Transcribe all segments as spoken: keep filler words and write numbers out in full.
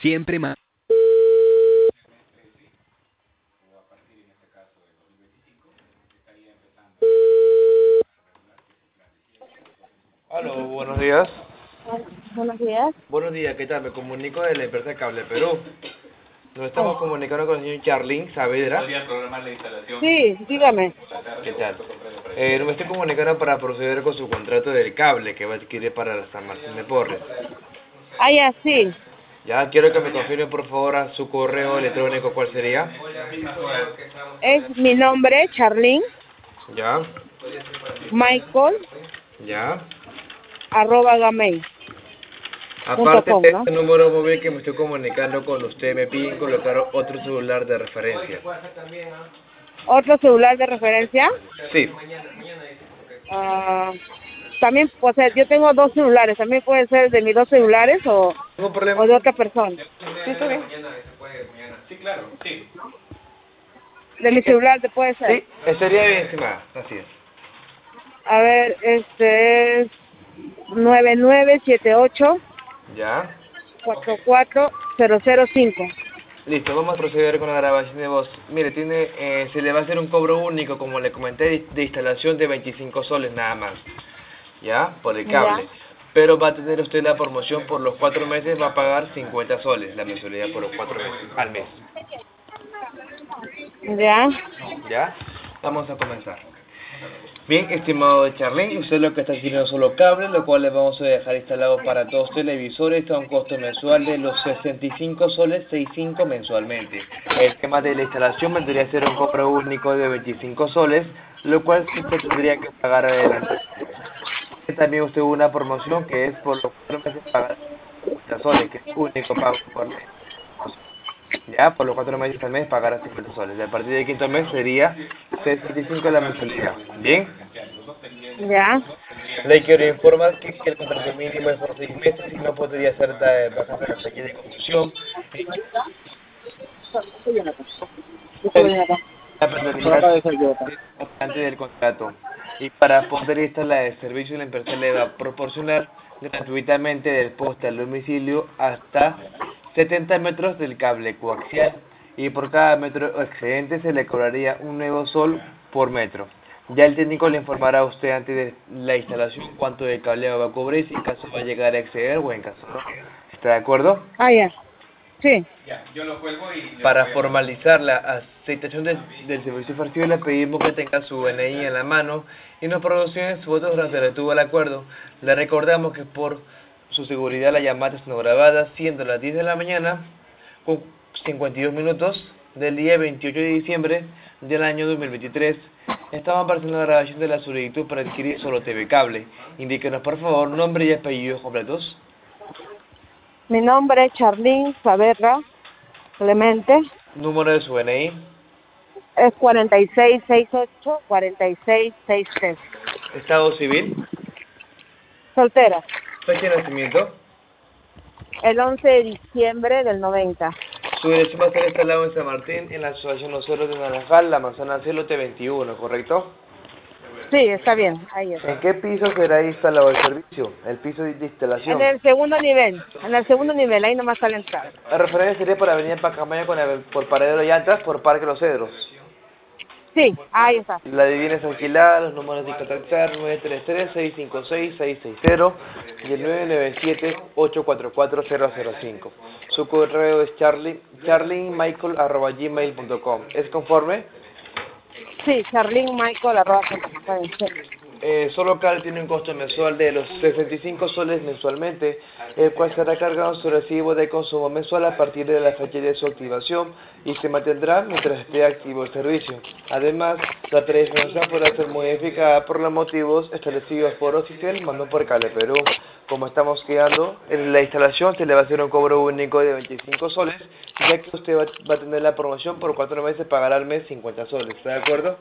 Siempre más. Aló, buenos días. Buenos días. Buenos días, ¿qué tal? Me comunico de la empresa Cable Perú. Nos estamos Oh, comunicando con el señor Charlín Saavedra. sí, dígame. ¿Qué tal? Eh, me estoy comunicando para proceder con su contrato del cable que va a adquirir para San Martín de Porres. Ah, ya, sí. Ya, quiero que me confirme por favor a su correo electrónico cuál sería. Es mi nombre, Charlene, Ya, Michael, ya. arroba gmail punto Aparte com, de ¿no? este número móvil que me estoy comunicando con usted, me piden colocar otro celular de referencia. Otro celular de referencia. Sí. Ah, también, o sea, yo tengo dos celulares. También puede ser de mis dos celulares o, ¿Ningún o problema? de otra persona. Sí, está bien. De mi celular te puede ser. Sí, estaría bien, estimada. Así es. A ver, este es nueve nueve siete ocho Ya. cuatro cuatro cero cero cinco. Listo, vamos a proceder con la grabación de voz. Mire, tiene, eh, se le va a hacer un cobro único, como le comenté, de, de instalación de veinticinco soles nada más. ¿Ya? Por el Ya, cable. Pero va a tener usted la promoción por los cuatro meses, va a pagar cincuenta soles la mensualidad por los cuatro meses, al mes. ya. ¿Ya? Vamos a comenzar. Bien, estimado de Charlene, usted lo que está haciendo es solo cable, lo cual le vamos a dejar instalado para dos televisores, está a un costo mensual de los sesenta y cinco soles, sesenta y cinco mensualmente. El tema de la instalación vendría a ser un cobro único de veinticinco soles, lo cual sí usted tendría que pagar adelante. También usted hubo una promoción que es por los cuatro meses pagar cincuenta soles, que es único pago por mes. Ya, por los cuatro meses al mes pagará cincuenta soles. Y a partir del quinto mes sería sesenta y cinco la mensualidad. ¿Bien? Ya. Le quiero informar que el contrato mínimo es por seis meses y no podría ser de bajas a la fecha de conclusión. Estoy bien acá. La Por penalidad acá de cerca. es importante del contrato. Y para poder instalar el servicio, la empresa le va a proporcionar gratuitamente del poste al domicilio hasta setenta metros del cable coaxial y por cada metro excedente se le cobraría un nuevo sol por metro. Ya el técnico le informará a usted antes de la instalación cuánto de cableado va a cubrir, si en caso va a llegar a exceder o en caso no. ¿Está de acuerdo? Ah, ya. Sí. Para formalizar la aceptación del, del servicio ofrecido le pedimos que tenga su D N I en la mano y nos proporcione su voto durante el retuvo del acuerdo. Le recordamos que por su seguridad la llamada es no grabada, siendo las diez de la mañana con cincuenta y dos minutos del día veintiocho de diciembre del año dos mil veintitrés. Estamos apareciendo la grabación de la solicitud para adquirir solo T V Cable. Indíquenos por favor nombre y apellidos completos. Mi nombre es Charlene Saavedra Clemente. Número de su D N I. Es cuarenta y seis sesenta y ocho cuarenta y seis sesenta y tres. Estado civil. Soltera. Fecha de nacimiento. El once de diciembre del noventa. Su dirección va a estar instalado en San Martín, en la Asociación Los Cerros de Naranjal, la manzana Celote veintiuno, ¿correcto? Sí, está bien. Ahí es. ¿En qué piso será instalado el servicio? El piso de En instalación. el segundo nivel. En el segundo nivel. Ahí nomás sale entrar. La referencia sería por Avenida Pacamayo con el- por Paradero Llantas, por Parque Los Cedros. Sí, ahí está. La divina es alquilada, los números de contactar nueve tres tres, seis cinco seis, seis seis cero y el nueve nueve siete, ocho cuatro cuatro, cero cero cinco. Su correo es charlie, charliemichael arroba gmail punto com. ¿Es conforme? Sí, Charlene Michael arroba punto com. Está bien, sí. Eh, solo Cal tiene un costo mensual de los sesenta y cinco soles mensualmente, el cual será cargado en su recibo de consumo mensual a partir de la fecha de su activación y se mantendrá mientras esté activo el servicio. Además, la tarifa mensual podrá ser modificada por los motivos establecidos por Oficial, mandó por Cable Perú. Como estamos quedando, en la instalación se le va a hacer un cobro único de veinticinco soles, ya que usted va, va a tener la promoción por cuatro meses, pagará al mes cincuenta soles. ¿Está de acuerdo?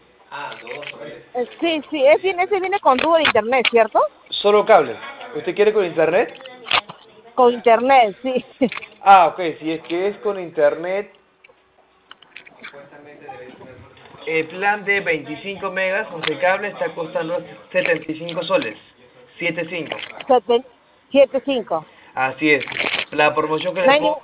Eh, Sí, sí, ese viene, ese viene con dúo de internet, ¿cierto? Solo cable. ¿Usted quiere con internet? Con internet, sí. Ah, ok, si es que es con internet, el plan de veinticinco megas con el cable está costando setenta y cinco soles, setenta y cinco. Seten- siete cinco. Así es. La promoción que No le hay, ni- puedo...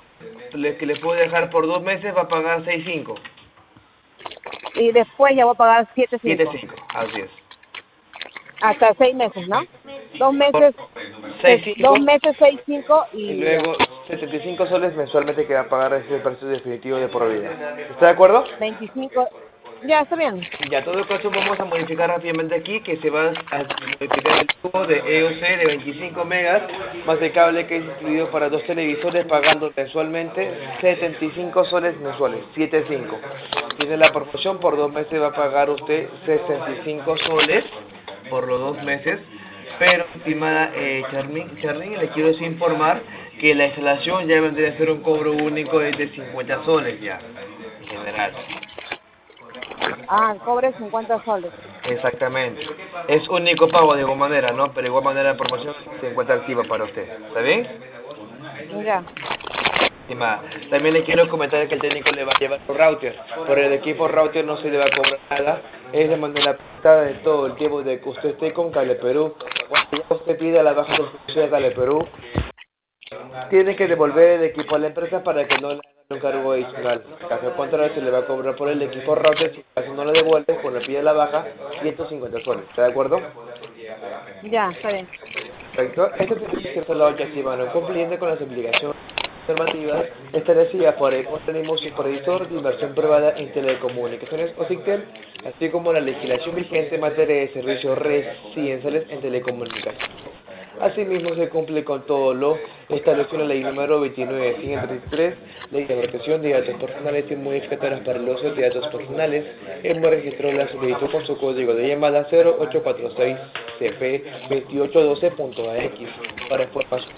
le, que le puedo dejar por dos meses va a pagar seis cinco. Y después ya voy a pagar siete siete cinco. cinco, así es. Hasta seis meses, ¿no? Dos meses, seis cinco. dos meses, seis cinco y... Y luego setenta y cinco soles mensualmente que va a pagar ese precio definitivo de por vida. ¿Está de acuerdo? veinticinco. Ya, está bien. Ya, todo caso vamos a modificar rápidamente aquí que se va a modificar el tubo de E O C de veinticinco megas más el cable que es incluido para dos televisores pagando mensualmente setenta y cinco soles mensuales, setenta y cinco. Tiene la promoción, por dos meses va a pagar usted sesenta y cinco soles por los dos meses. Pero, estimada eh, Charlene, Charlene, le quiero informar que la instalación ya vendría a ser un cobro único de cincuenta soles ya, en general. Ah, cobre cincuenta soles. Exactamente. Es único pago de igual manera, ¿no? Pero de igual manera la promoción se encuentra activa para usted. ¿Está bien? Ya. Estimada, también le quiero comentar que el técnico le va a llevar un router. Por el equipo router no se le va a cobrar nada. Es de manera pactada de todo el tiempo de que usted esté con Cable Perú. Cuando ya usted pida la baja del servicio de Cable Perú, tiene que devolver el equipo a la empresa para que no le hagan un cargo adicional. En caso contrario, se le va a cobrar por el equipo router. Si caso no le devuelve, cuando le pide la baja, ciento cincuenta soles. ¿Está de acuerdo? Ya, está bien. Perfecto. Este servicio se lo activaron cumpliendo con las obligaciones normativas establecidas por el organismo supervisor de inversión privada en telecomunicaciones o SICTEL, así como la legislación vigente en materia de servicios residenciales en telecomunicaciones. Asimismo, se cumple con todo lo establecido en la ley número veintinueve mil ciento treinta y tres, ley de protección de datos personales y modificatorias para el uso de datos personales. Hemos registrado la solicitud con su código de llamada cero ocho cuatro seis C P veintiocho doce punto A X para información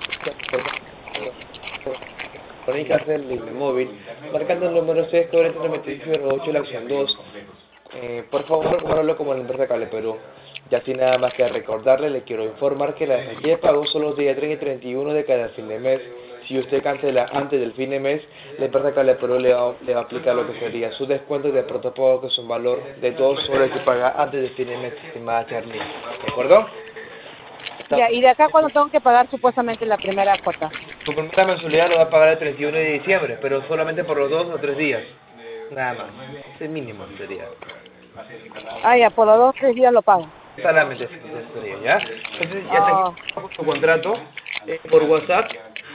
comunicarse en línea móvil, marcando el número seis cuatro nueve cero ocho, la opción dos. Eh, por favor, guárdalo como la empresa Cable Perú. Ya sin nada más que recordarle, le quiero informar que la fecha de pago son los días treinta y treinta y uno de cada fin de mes. Si usted cancela antes del fin de mes, la empresa Cable Perú le va, le va a aplicar lo que sería su descuento de protopago, que es un valor de dos soles que paga antes del fin de mes, estimada Charlie. ¿De acuerdo? Ya, y de acá cuando tengo que pagar supuestamente la primera cuota. Su primera mensualidad lo va a pagar el treinta y uno de diciembre, pero solamente por los dos o tres días. Nada más. Es el mínimo sería. Ah, ya, por los dos, tres días lo pago. Solamente sería, ¿ya? Entonces ya Oh. tengo su contrato eh, por WhatsApp.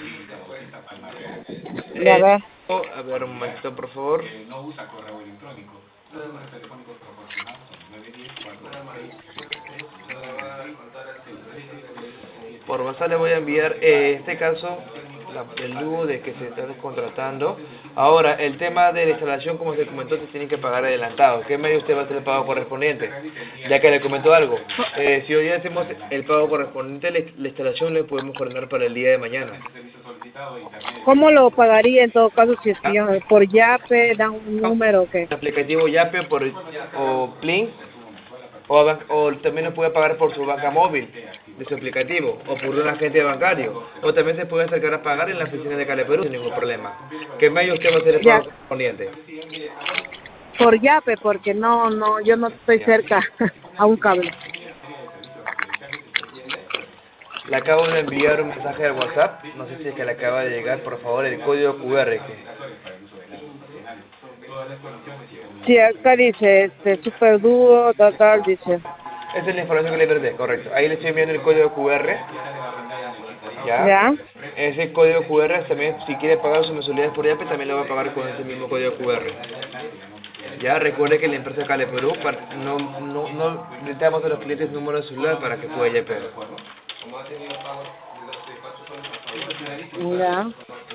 Ya, Eh, a ver. a ver, un momento, por favor. Por WhatsApp le voy a enviar, eh, en este caso, la, el dúo de que se está contratando. Ahora, el tema de la instalación, como se comentó, se tiene que pagar adelantado. ¿Qué medio usted va a hacer el pago correspondiente? Ya que le comentó algo. Eh, si hoy día hacemos el pago correspondiente, la, la instalación le podemos coordinar para el día de mañana. ¿Cómo lo pagaría en todo caso si es que yo, por Yape, dan un número o qué? El aplicativo Yape por, o Plin, o, o también lo puede pagar por su banca móvil de su aplicativo, o por un agente bancario, o también se puede acercar a pagar en la oficina de Cable Perú sin ningún problema. ¿Qué medio usted va a hacer el pago correspondiente? Por Yape, porque no, no, yo no estoy cerca a un cable. Le acabo de enviar un mensaje al WhatsApp, no sé si es que le acaba de llegar, por favor, el código Q R. Que... Sí, acá dice, este, Super Dúo, tal, tal, dice. Esa es la información que le perdí, correcto. Ahí le estoy enviando el código Q R. ¿Ya? ¿Ya? Ese código Q R también, si quiere pagar sus mensualidades por Yape, también lo va a pagar con ese mismo código Q R. Ya, recuerde que la empresa Cable Perú no, no, no le damos a los clientes número de celular para que pueda yapear. Ya.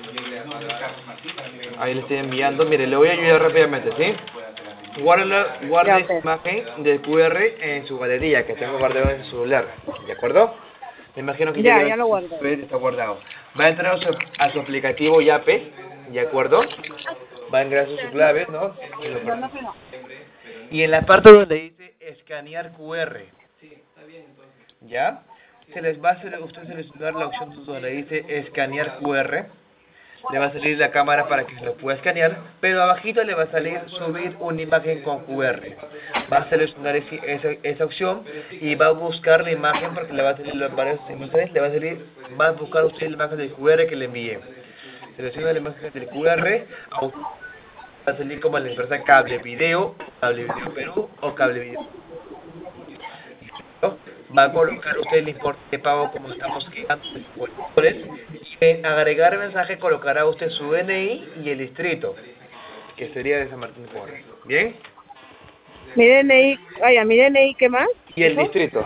Ahí le estoy enviando, mire, le voy a ayudar rápidamente, ¿sí? Guarde, guarde esa imagen del Q R en su galería, que tengo guardado en su celular, ¿de acuerdo? Me imagino que ya, ya, ya lo guardo. Está guardado. Va a entrar a su, a su aplicativo Yape, ¿de acuerdo? Va a ingresar sus claves, ¿no? Y en la parte donde dice escanear Q R, ¿ya? Se les va a hacer, usted seleccionar la opción donde dice escanear Q R. Le va a salir la cámara para que se lo pueda escanear, pero abajito le va a salir subir una imagen con Q R. Va a seleccionar ese, esa, esa opción y va a buscar la imagen porque le va a salir las varias imágenes, le va a salir, va a buscar usted la imagen del Q R que le envíe. Selecciona la imagen del Q R, va a salir como la empresa Cable Video, Cable Video Perú o Cable Video. Va a colocar usted el importe de pago como estamos quedando y en agregar mensaje colocará usted su D N I y el distrito, que sería de San Martín de Porres. ¿Bien? Mi D N I, vaya, mi D N I, ¿qué más? Y el distrito.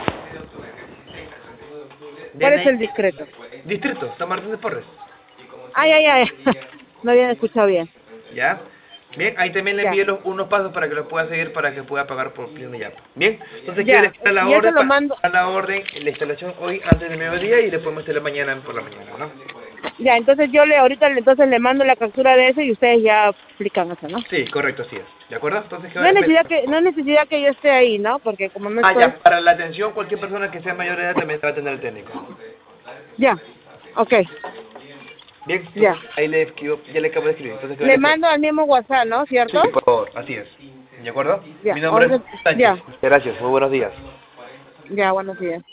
¿Cuál es el discreto? Distrito, San Martín de Porres. Ay, ay, ay, no habían escuchado bien. ¿Ya? Bien, ahí también le Ya. envié los, unos pasos para que los pueda seguir para que pueda pagar por Pleno Yapa. Bien, entonces Ya, quiero dejar la y eso orden, lo pa- mando. a la orden, la instalación hoy antes de mediodía y después meterla mañana por la mañana, ¿no? Ya, entonces yo le, ahorita le- entonces le mando la captura de eso y ustedes ya aplican eso, ¿no? Sí, correcto, así es. ¿De acuerdo? Entonces, No hay necesidad que, no hay necesidad que yo esté ahí, ¿no? Porque como no Ah, estoy... ya, para la atención, cualquier persona que sea mayor de edad también va a atender el técnico. Ya, ok. Bien, Ya. ahí le escribo, ya le acabo de escribir. Entonces, Le mando al mismo WhatsApp, ¿no? ¿Cierto? Sí, por favor, así es. ¿De acuerdo? Ya, Mi nombre ahora- es Sánchez. ya. Gracias, muy buenos días. Ya, buenos días.